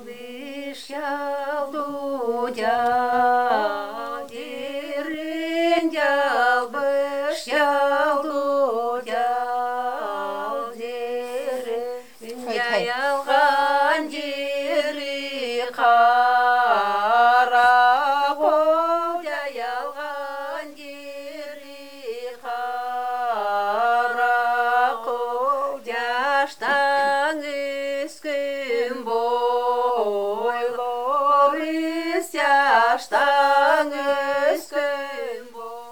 Жайылған жері қара қол, жайылған жері қара қол, жаштан өскен бойлар, жаштан өскен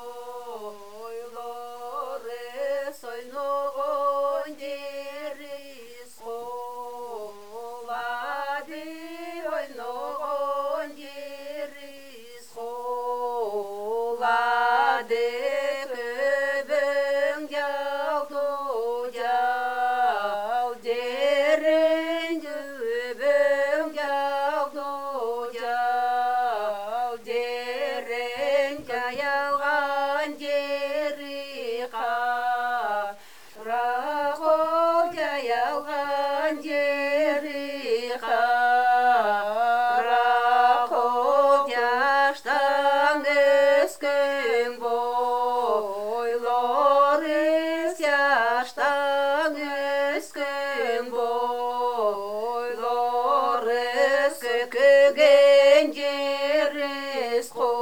бойлар, ойнаған жері солады, ойнаған жері солады, көбің жалды жал жерін, көбің жалды жал жерін, жайылған жері қара қол, жайылған жері қара қол, жаштан өскен бойлар, жаштан өскен бойлар, көкөген жері